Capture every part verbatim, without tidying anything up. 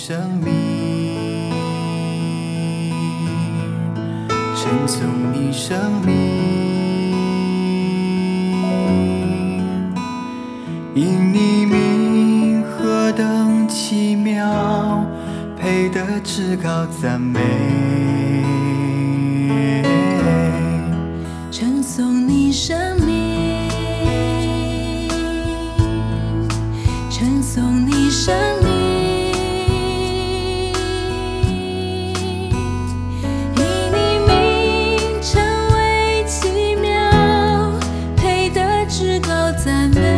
生命，称颂你生命，因你名何等奇妙，配得至高赞美。 称颂你生命，称颂你生命，以你名称为奇妙，配得至高赞美。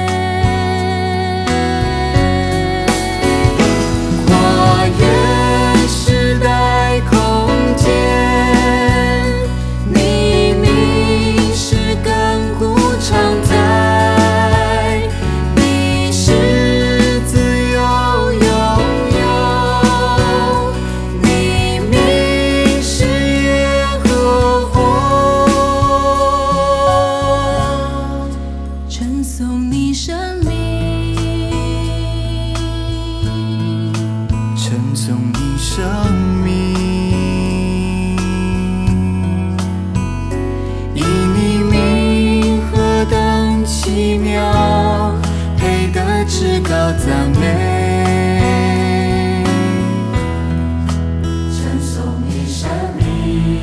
跨越时代空间，你名是亘古常在，你是自由永有，你名是耶和华， 称颂你生命， 称颂你生命，以你名何等奇妙，配得至高赞美。称颂你生命，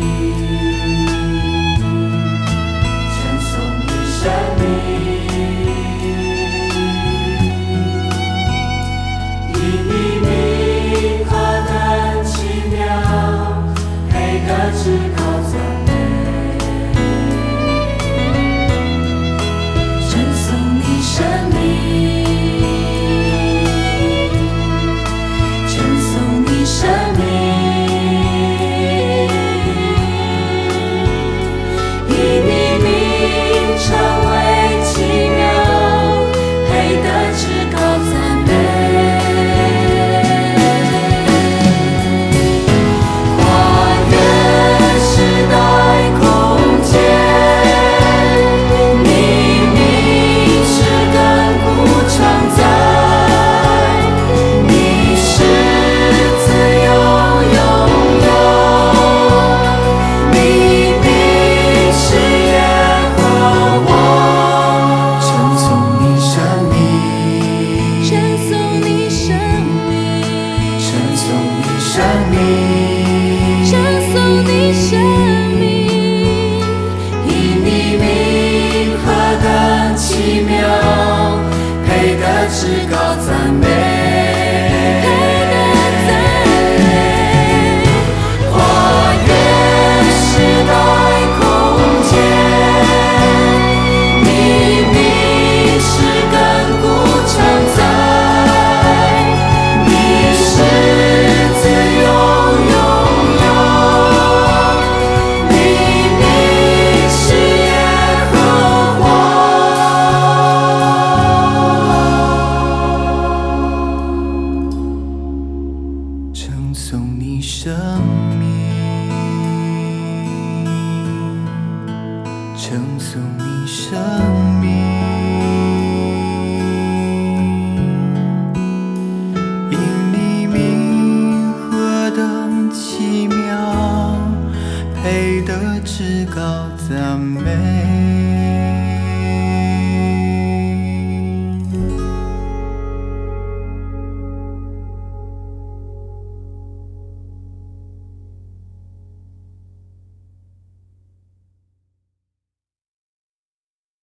称颂你生命，以你名何等奇妙，配得至高赞美。 称颂你生命，称颂你生命，以你名称为奇妙，配得至高赞美。 跨越时代空间，你名是亘古常在，你是自由永有，你名是耶和华。称颂你生命， 称颂你生命， 称颂你生命， 称颂你生命， 以你名何等奇妙，配得至高赞美。跨越时代空间，你名是亘古常在，你是自由永有，你名是耶和华。称颂你生命，称颂你生命，因你名何等奇妙，配得至高赞美。